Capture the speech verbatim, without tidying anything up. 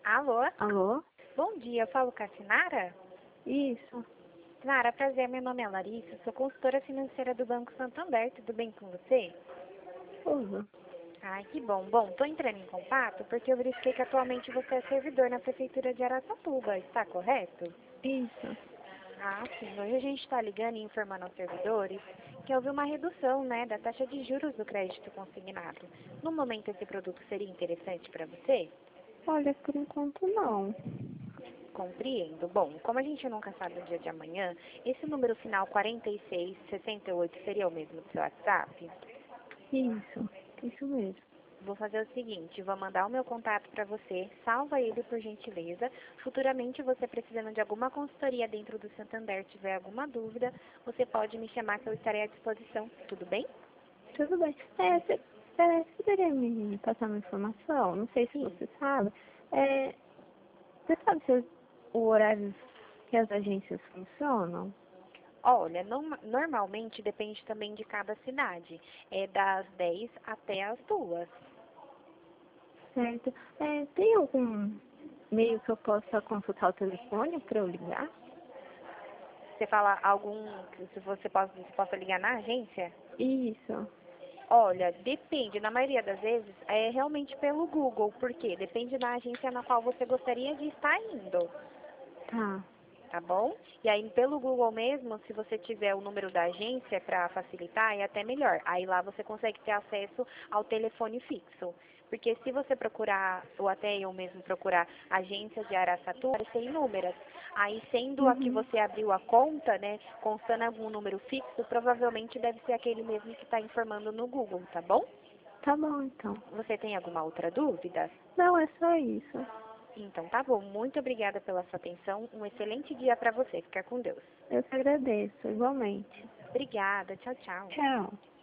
Alô? Alô? Bom dia, eu falo com a Sinara? Isso. Sinara, prazer, meu nome é Larissa, sou consultora financeira do Banco Santander, tudo bem com você? Tudo. Ai, que bom. Bom, tô entrando em contato porque eu verifiquei que atualmente você é servidor na Prefeitura de Araçatuba, está correto? Isso. Ah, sim. Hoje a gente está ligando e informando aos servidores que houve uma redução, né, da taxa de juros do crédito consignado. No momento, esse produto seria interessante para você? Olha, por enquanto não. Compreendo. Bom, como a gente nunca sabe o dia de amanhã, esse número final quarenta e seis sessenta e oito seria o mesmo do seu WhatsApp? Isso. Isso mesmo. Vou fazer o seguinte, vou mandar o meu contato para você, salva ele por gentileza. Futuramente, você precisando de alguma consultoria dentro do Santander, tiver alguma dúvida, você pode me chamar que eu estarei à disposição. Tudo bem? Tudo bem. É, você é, você poderia me passar uma informação? Não sei se Sim. você sabe. É, você sabe se o horário que as agências funcionam? Olha, norma- normalmente depende também de cada cidade. É das dez até as duas. Certo. É, tem algum meio que eu possa consultar o telefone para eu ligar? Você fala algum que se você possa, você possa ligar na agência? Isso. Olha, depende. Na maioria das vezes é realmente pelo Google, porque depende da agência na qual você gostaria de estar indo, Tá. tá bom? E aí pelo Google mesmo, se você tiver o número da agência para facilitar, é até melhor. Aí lá você consegue ter acesso ao telefone fixo. Porque se você procurar, ou até eu mesmo procurar agência de Araçatuba, vai ser inúmeras. Aí sendo a que Uhum. você abriu a conta, né, constando algum número fixo, provavelmente deve ser aquele mesmo que está informando no Google, tá bom? Tá bom, então. Você tem alguma outra dúvida? Não, é só isso. Então tá bom. Muito obrigada pela sua atenção. Um excelente dia para você. Fica com Deus. Eu que agradeço, igualmente. Obrigada. Tchau, tchau. Tchau.